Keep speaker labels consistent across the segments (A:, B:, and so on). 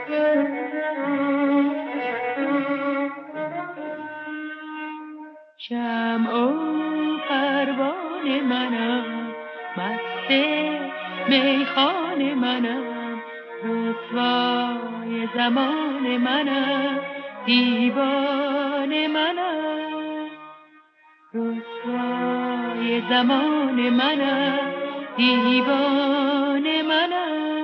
A: شمع و پروانه منم، مست میخانه منم، رسوای زمان منم، دیوانه منم، رسوای زمان منم، دیوانه منم.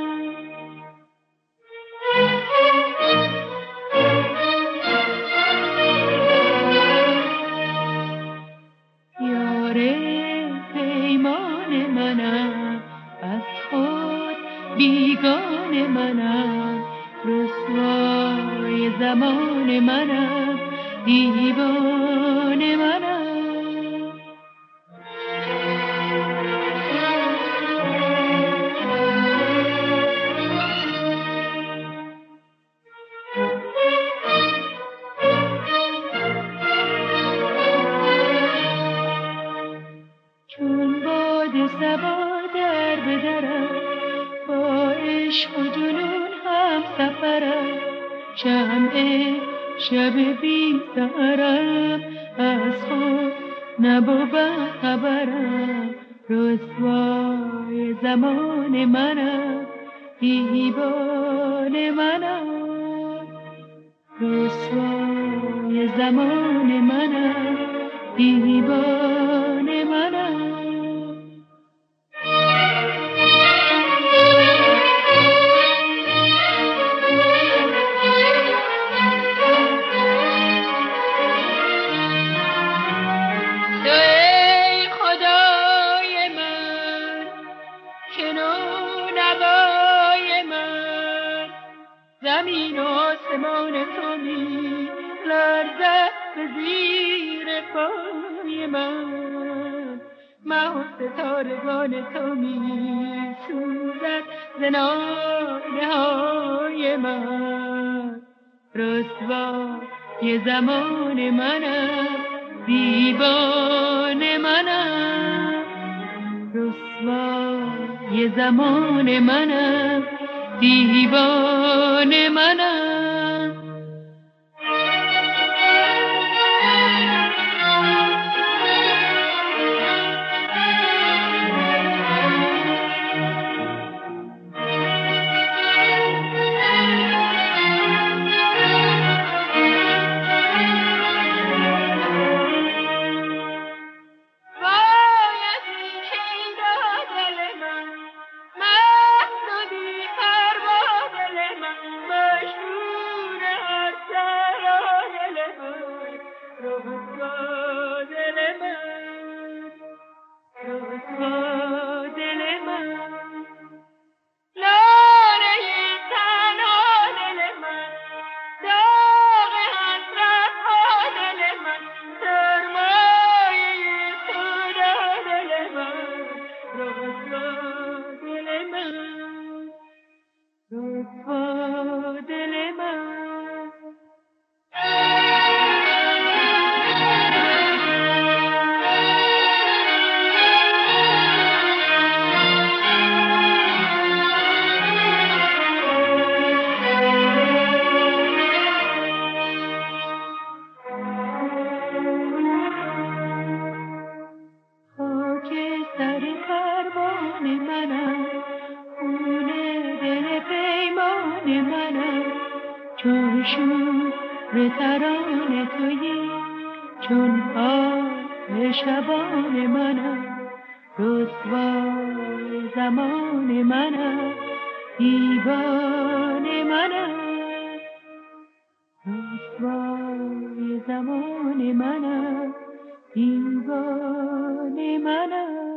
A: پیمان منم، از خود بیگانه منم، رسوای زمان منم، دیوانه منم. صبا در بدرم، با عشق و جنون هم سفرم، شمع شب بی سحرم، از خود نبود خبرم، رسوای زمان منم، دیوانه منم، رسوای زمان منم، دیوانه منم. زمین و آسمان تو می لرزد به زیر پای من، مه و ستارگان تو می سوزد ز ناله های من، رسوای زمان منم، دیوانه منم، رسوای زمان منم، دیوانه منم. چون شور ترانه تویی، چون آه شبان منم، رسوای زمان منم، دیوانه منم، رسوای زمان منم، دیوانه منم.